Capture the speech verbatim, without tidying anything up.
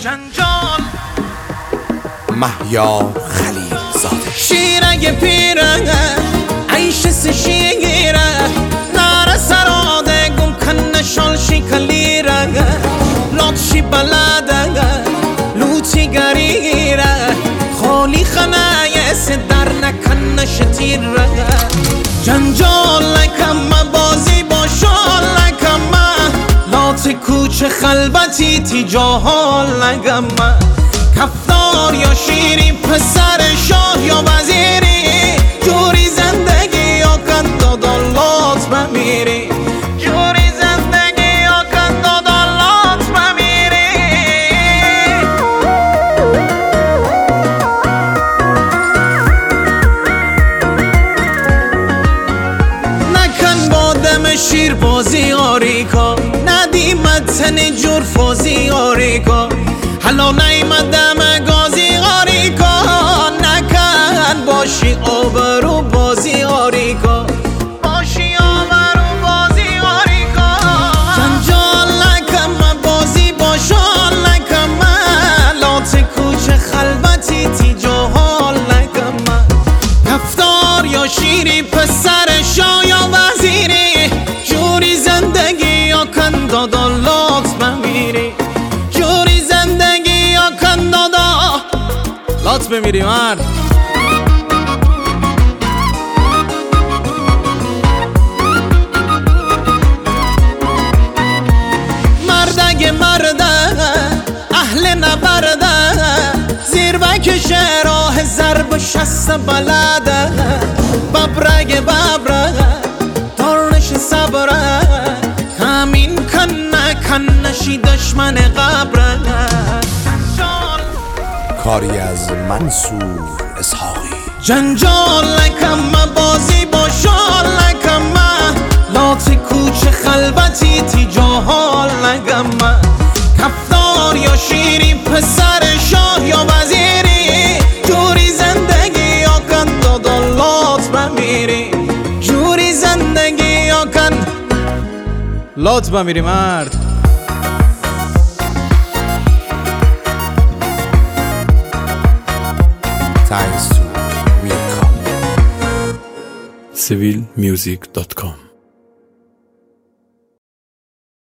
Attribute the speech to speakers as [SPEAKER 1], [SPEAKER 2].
[SPEAKER 1] جنجال
[SPEAKER 2] مهیار خلیل زاده.
[SPEAKER 1] شیرگ پیره عیش سشیره نار سراده گم کن شالشی کلیره لطشی بلاده لوچی گریره خالی خنای سدر نکن شتیره جنجال لکم بازی با شال لکم لات کوچه خلبتی تی جاهال لگم کفتار یا شیری پسر شاه یا وزیری جوری زندگی یا کندادالات بمیری جوری زندگی یا کندادالات بمیری نکن با دم شیر بازی آریکا ندیمت تن جور فازی آریکا حالا نیمدم گازی آریکا نکن باشی آبرو بازی آریکا باشی آبرو بازی آریکا جنجال لکم بازی باشال لکم لات کوچه خلبتی تی جاهال لکم کفتار یا شیری پسر شاه یا وزیری جوری زندگی یا کندادالات بمیری جوری زندگی یا کندادا لات بمیری مرد مردگ مرده اهل نبرده زیر بکش راه ضرب شست بلده ببرگ ببره دارنش صبره همین کن نکن نشی دشمن قبره
[SPEAKER 2] کاری از منصور اسحاقی.
[SPEAKER 1] جنجال لکم بازی با شال لکم لات کوچه خلبتی تی جاهال لگم کفتار یا شیری پسر شاه یا وزیری جوری زندگی یا کندادالات بمیری جوری زندگی یا کن لات بمیری مرد
[SPEAKER 2] Thanks to Mirka.
[SPEAKER 3] civil music dot com